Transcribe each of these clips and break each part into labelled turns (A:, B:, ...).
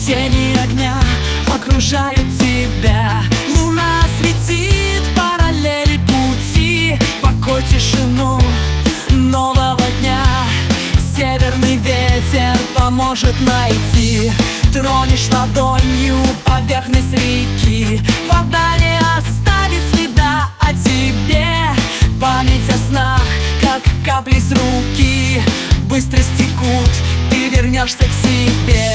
A: Тени огня окружают тебя. Луна светит параллели пути. Покой, тишину нового дня. Северный ветер поможет найти. Тронешь ладонью поверхность реки. Вода не оставит следа о тебе. Память о снах, как капли с руки, быстро стекут, ты вернешься к себе.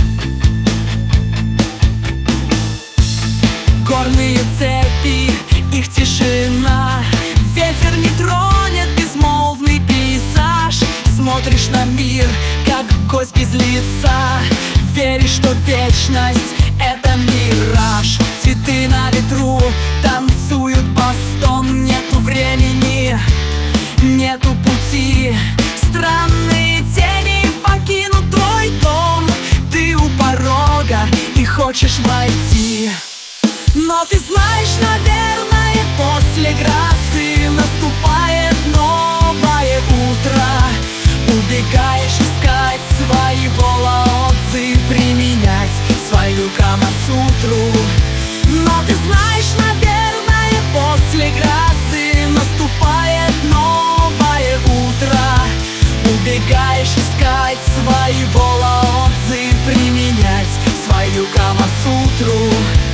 A: Горные цепи, их тишина. Ветер не тронет безмолвный пейзаж. Смотришь на мир, как гость без лица. Веришь, что вечность — это мираж. Цветы на ветру танцуют бастон. Нету времени, нету пути. Странные тени покинут твой дом. Ты у порога и хочешь войти. Но ты знаешь, наверное, после грозы наступает новое утро. Убегаешь искать своего Лао-цзы, применять свою Камасутру. Но ты знаешь, наверное, после грозы наступает новое утро. Убегаешь искать своего Лао-цзы, применять свою Камасутру.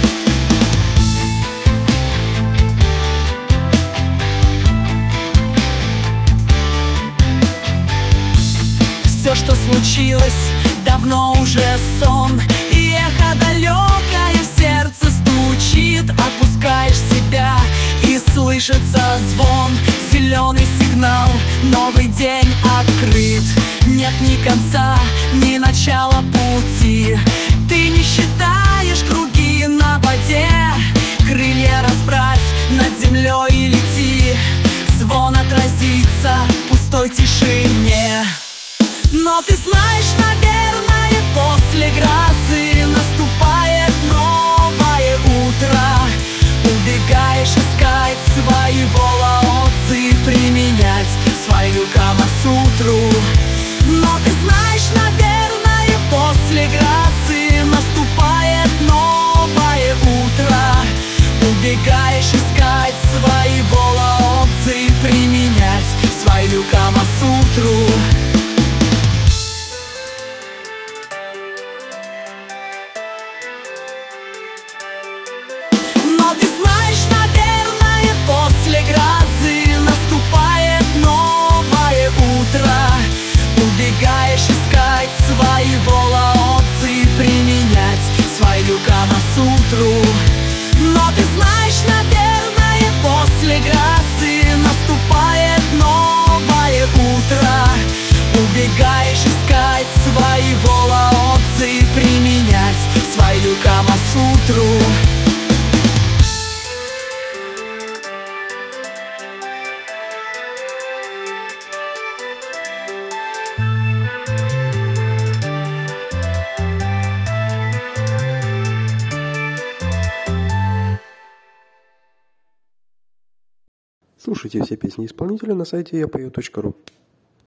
A: Все, что случилось, давно уже сон. И эхо далекое в сердце стучит. Отпускаешь себя и слышится звон. Зеленый сигнал, новый день открыт. Нет ни конца, ни начала пути. Ты не считаешь круги на воде. Крылья расправь над землей и лети. Звон отразится в пустой тишине. Но ты знаешь, наверное, после грозы наступает новое утро. Убегаешь искать своего Лао-цзы, применять свою Камасутру. Но ты знаешь, наверное, после грозы наступает новое утро. Убегаешь искать своего Лао-цзы, применять свою Камасутру. Но ты знаешь, наверное, после грозы наступает новое утро. Убегаешь искать своего Лао-цзы, применять свою Камасутру. Но ты знаешь, наверное, после грозы наступает новое утро. Убегаешь искать своего Лао-цзы, применять свою Камасутру.
B: Слушайте все песни исполнителя на сайте yapою.ru.